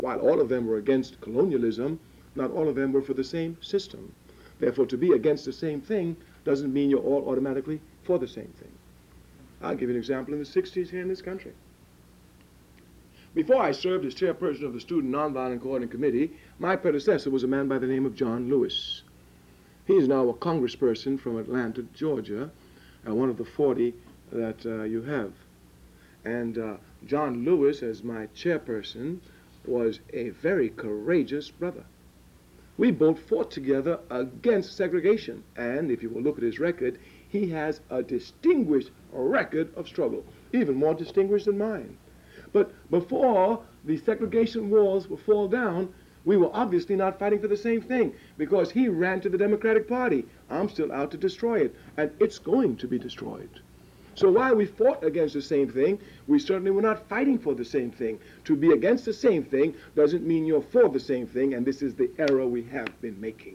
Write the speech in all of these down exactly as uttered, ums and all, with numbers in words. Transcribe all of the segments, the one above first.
While all of them were against colonialism, not all of them were for the same system. Therefore, to be against the same thing doesn't mean you're all automatically for the same thing. I'll give you an example in the sixties here in this country. Before I served as chairperson of the Student Nonviolent Coordinating Committee, my predecessor was a man by the name of John Lewis. He is now a congressperson from Atlanta, Georgia, uh, one of the forty that uh, you have. And uh, John Lewis, as my chairperson, was a very courageous brother. We both fought together against segregation, and if you will look at his record, he has a distinguished record of struggle, even more distinguished than mine. But before the segregation walls would fall down, we were obviously not fighting for the same thing, because he ran to the Democratic Party. I'm still out to destroy it, and it's going to be destroyed. So while we fought against the same thing, we certainly were not fighting for the same thing. To be against the same thing doesn't mean you're for the same thing, and this is the error we have been making.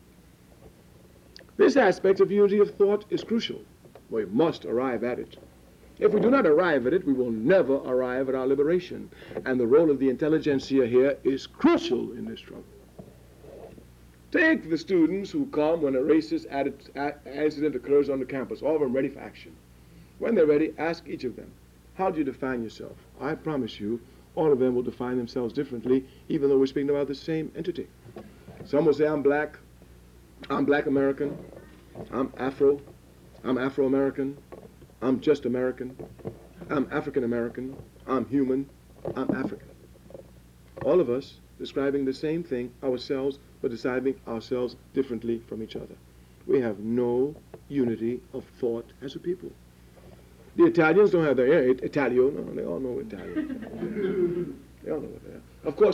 This aspect of unity of thought is crucial. We must arrive at it. If we do not arrive at it, we will never arrive at our liberation. And the role of the intelligentsia here is crucial in this struggle. Take the students who come when a racist incident occurs on the campus, all of them ready for action. When they're ready, ask each of them, how do you define yourself? I promise you, all of them will define themselves differently, even though we're speaking about the same entity. Some will say, I'm black, I'm black American, I'm Afro, I'm Afro-American, I'm just American, I'm African American, I'm human, I'm African. All of us describing the same thing ourselves, but describing ourselves differently from each other. We have no unity of thought as a people. The Italians don't have their, yeah, Italio, no, they all know Italian. They all know what they are. Of course,